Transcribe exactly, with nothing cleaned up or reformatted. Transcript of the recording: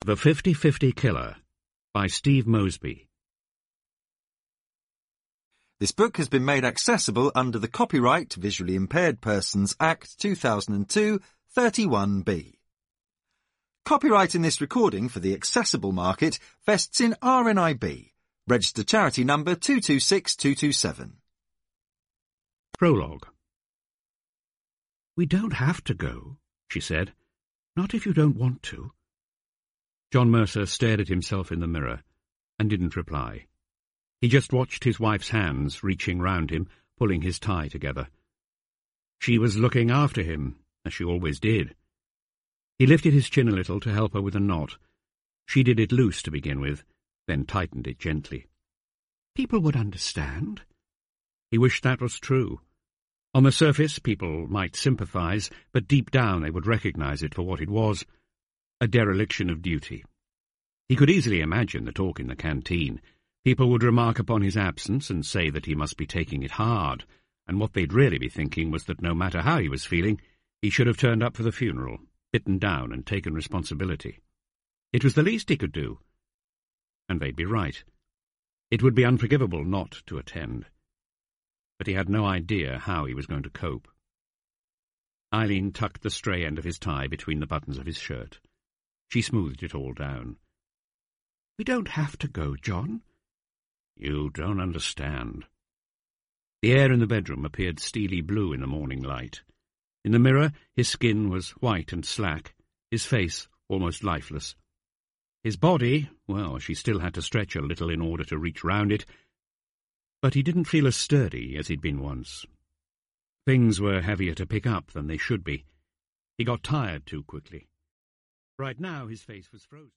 The fifty-fifty Killer by Steve Mosby. This book has been made accessible under the Copyright to Visually Impaired Persons Act two thousand two, thirty-one B. Copyright in this recording for the accessible market vests in R N I B, registered charity number two two six two two seven. Prologue. "We don't have to go," she said. "Not if you don't want to." John Mercer stared at himself in the mirror and didn't reply. He just watched his wife's hands reaching round him, pulling his tie together. She was looking after him, as she always did. He lifted his chin a little to help her with a knot. She did it loose to begin with, then tightened it gently. People would understand. He wished that was true. On the surface, people might sympathize, but deep down they would recognize it for what it was, a dereliction of duty. He could easily imagine the talk in the canteen. People would remark upon his absence and say that he must be taking it hard, and what they'd really be thinking was that no matter how he was feeling, he should have turned up for the funeral, bitten down and taken responsibility. It was the least he could do. And they'd be right. It would be unforgivable not to attend. But he had no idea how he was going to cope. Eileen tucked the stray end of his tie between the buttons of his shirt. She smoothed it all down. "We don't have to go, John." "You don't understand." The air in the bedroom appeared steely blue in the morning light. In the mirror, his skin was white and slack, his face almost lifeless. His body, well, she still had to stretch a little in order to reach round it, but he didn't feel as sturdy as he'd been once. Things were heavier to pick up than they should be. He got tired too quickly. Right now his face was frozen.